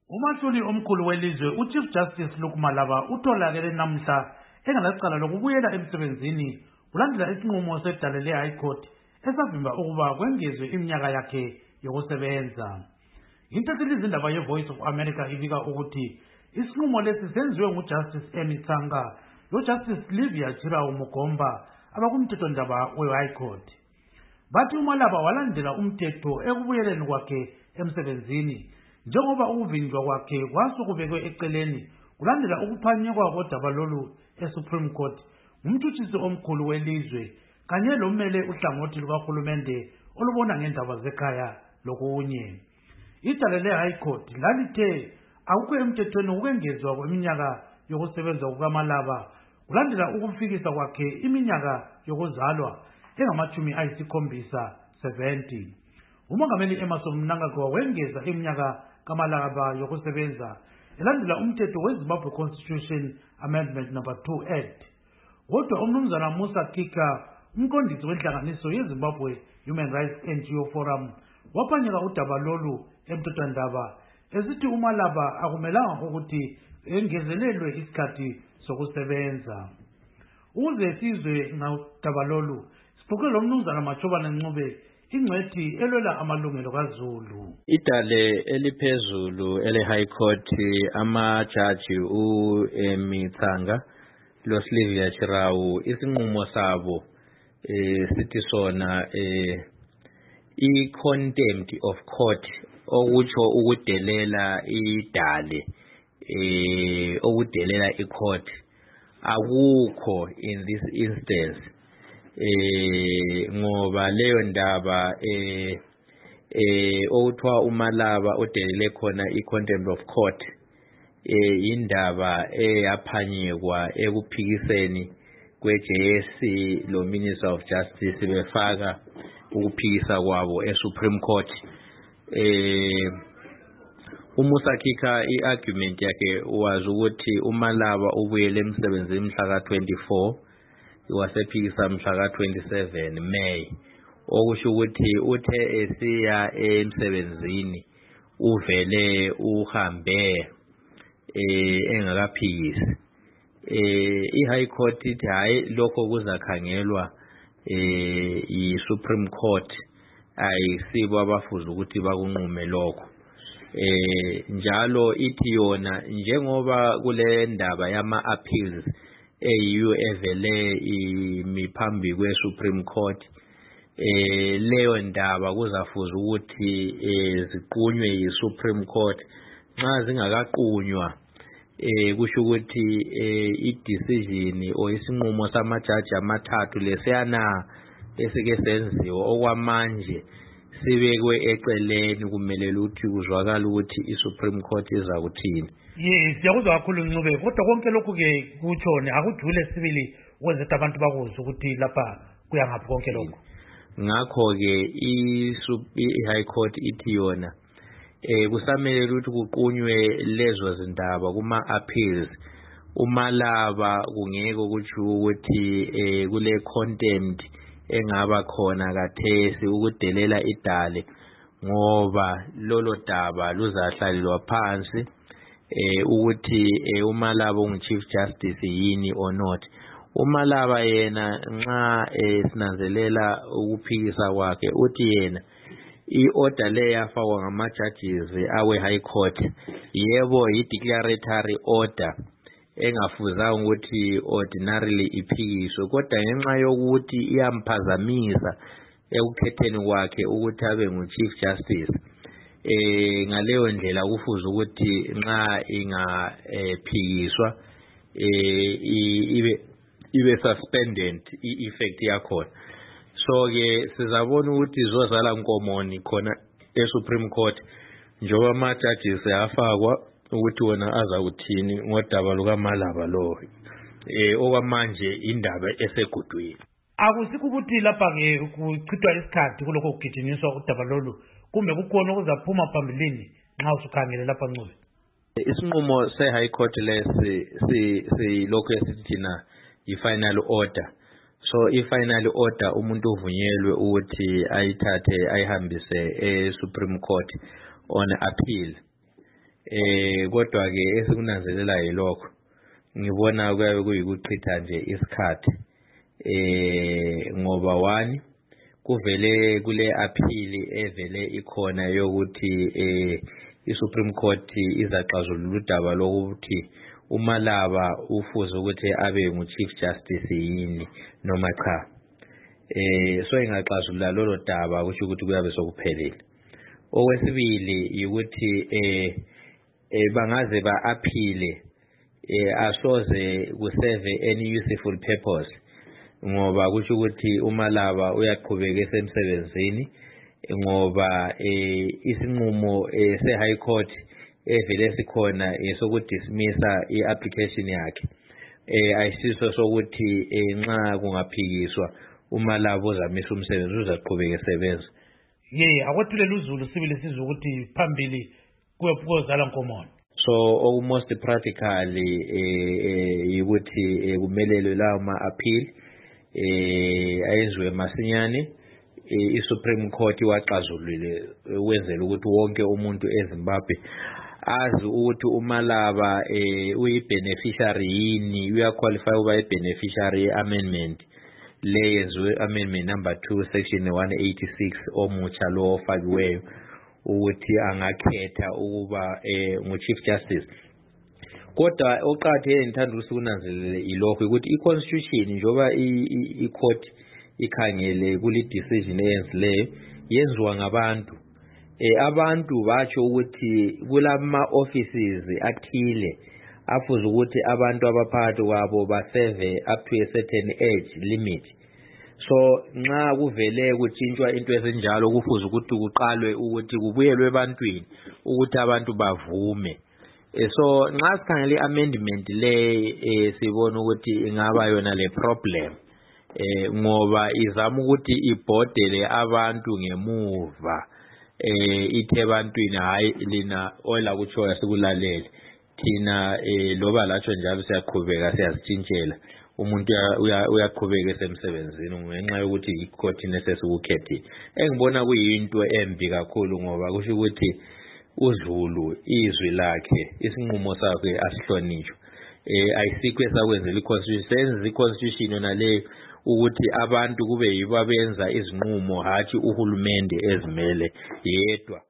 Umahluli omkhulu welizwe uChief Justice Luke Malaba utholakele namhla engalasicala lokubuyela emsebenzini kulandela isinqumo sedale le-High Court esavimba ukuba kwengezwe iminyaka yakhe yokusebenza. Intatheli izindaba ye-Voice of America ibika ukuthi isinqumo lesi senziwe nguJustice Amy Tsanga loJustice Livia Chirau Mugomba abakumthethwandaba we-High Court. Bathi uMalaba walandela umthetho ekubuyeleni kwakhe emsebenzini njengoba ukuvinjwa kwakhe kwasukubekwe eceleni kulandela ukuphanyekwa kodaba lolu eSupreme Court ngumthuthisi omkhulu welizwe kanye lomele uhlangothi lukahulumende olubona ngendaba zekhaya lokunye. Idale le-High Court lalithe akukho emthethweni ukwengezwa kweminyaka yokusebenza kukaMalaba kulandela ukufikisa kwakhe iminyaka yokuzalwa engama-70. Umongameli Emmerson Mnangagwa wengeza iminyaka kaMalaba yokusebenza elandela umthetho weZimbabwe Constitution Amendment No. 2 Act. Kodwa umnumzana Musa Kika, umqondisi wenhlanganiso yeZimbabwe Human Rights NGO Forum, waphanyeka udaba lolu emthethwandaba esithi uMalaba akumelanga ukuthi engezelelwe isikhathi sokusebenza. Ukuze sizwe ngodaba lolu sixoxe lo mnumzana Machobane Ncube, ingcwethi elwela amalungelo kaZulu. Idale eliphezulu ele-High Court amajaji uEmy Tsanga loSilvia Chirau isinqumo sabo sithi sona i-contempt of court okutsho ukudelela idale okudelela i-court akukho in this instance ngoba leyo ndaba okuthiwa uMalaba odelele khona i-contempt of court indaba eyaphanyekwa ekuphikiseni kwe-JSC lo Minister of Justice befaka ukuphikisa kwabo eSupreme Court. uMusa Kika i-argument yakhe was ukuthi uMalaba ubuyele emsebenzini mhla ka-24 wasephikisa mhla ka-27 May, okusho ukuthi uthe esiya emsebenzini uvele uhambe engakaphikisi. I-High Court ithi hayi lokho kuzakhangelwa i-Supreme Court ayisibo abafuza ukuthi bakunqume lokho. Njalo ithi yona njengoba kule ndaba yama-appeals eyiyo evele imiphambi kwe-Supreme Court leyo ndaba kuzafuza ukuthi ziqunywe yi-Supreme Court. Nxa zingakaqunywa kusho ukuthi i-decision or isinqumo samajaji amathathu lesiyana esike senziwa okwamanje sibekwe eceleni kumele ukuthi kuzwakala ukuthi i-Supreme Court iza kuthini. Siyakuzwa kakhulu Ncube, kodwa konke lokhu ke kutshone akujule sibili ukwenza abantu bakuzwe ukuthi lapha kuyangaphi konke lokhu. Ngakho ke i-High Court ithi yona kusamele ukuthi kuqunywe lezo zindaba kuma-appeals. uMalaba kungeke kutsho ukuthi kule contempt engaba khona kathesi ukudelela idale ngoba lolo daba luzahlalelwa phansi ukuthi uMalaba ungu-Chief Justice yini or not. uMalaba yena nxa sinanzelela ukuphikisa kwakhe uthi yena i-order le yafakwa ngama-judges awe-High Court yebo yi-declaratory order engafuzanga ukuthi ordinarily iphikiswe, kodwa ngenxa yokuthi iyamphazamisa ekukhetheni kwakhe ukuthi abe ngu-Chief Justice ngaleyo ndlela kufuze ukuthi nxa ingaphikiswa ibe suspended i-effect yakhona. So ke sizabona ukuthi zozala nkomoni khona eSupreme Court njengoba ama-judges afakwa ukuthi wona aza kuthini ngodaba lukaMalaba lo okwamanje indaba esegudwini. Akusikho ukuthi lapha ke kuchithwa isikhathi kulokho kugijinyiswa udaba lolu kumbe kukhona okuzaphuma phambilini nxa usukhangele lapha Ncube. Isinqumo se-High Court lesi lokho esithina i-final order. So i-final order umuntu uvunyelwe ukuthi ayithathe ayihambise e-Supreme Court on appeal. kodwa ke esikunanzelela yilokho ngibona kuyabe kuyikuchitha nje isikhathi ngoba one kuvele kule appeal evele ikhona yokuthi iSupreme Court izaxazulula udaba lokuthi uMalaba ufuze ukuthi abe ngu-Chief Justice yini noma cha. So ingaxazulula lolo daba kusho ukuthi kuyabe sokuphelile. Okwesibili ukuthi bangaze ba-appeal asoze kuserve any useful purpose ngoba kusho ukuthi uMalaba uyaqhubeka esemsebenzini ngoba isinqumo se-High Court evele sikhona sokudismissa i-application yakhe ayisiso sokuthi nxa kungaphikiswa uMalaba uzamisa umsebenzi uzaqhubeka esebenza. Akwethulele uZulu sibili sizwe ukuthi phambili kuyozala Nkomono. So most practically ukuthi kumelelwe lawo ma-appeal ayenziwe masinyane iSupreme Court waxazulule wenzela ukuthi wonke umuntu eZimbabwe azi ukuthi uMalaba uyi-beneficiary yini, uyaqualify ukuba i-beneficiary amendment le yenziwe amendment number 2 section 186 omutsha lo ofakiweyo ukuthi angakhetha ukuba ngu-Chief Justice. Kodwa oqatheke ngithanda ukuthi kunanzelele ilokho ukuthi i-constitution njoba i-court ikhangele kuli decision eyenzileyo yenziwa ngabantu. Abantu batsho ukuthi kulama offices athile afuze ukuthi abantu abaphakathi kwabo baserve up to a certain age limit. So nxa kuvele kutshintshwa into ezinjalo kufuze ukuthi kuqalwe ukuthi kubuyelwe ebantwini ukuthi abantu bavume. So nxa sikhangele amendment le sibona ukuthi ingaba yona le problem ngoba izama ukuthi ibhodele abantu ngemuva ithe ebantwini hayi lina ola kutshoya sikulalele thina loba latsho njalo siyaqhubeka siyazitshintshela umuntu uyaqhubeka esemsebenzini ngenxa yokuthi icourt nesesikukhethile. Engibona kuyinto embi kakhulu ngoba kusho ukuthi uZulu izwi lakhe isinqumo sakhe asihlonishwe. Ayisikho esakwenzela i-constitution i-constitution yona le ukuthi abantu kube yibo abenza izinqumo hathi uhulumende ezimele yedwa.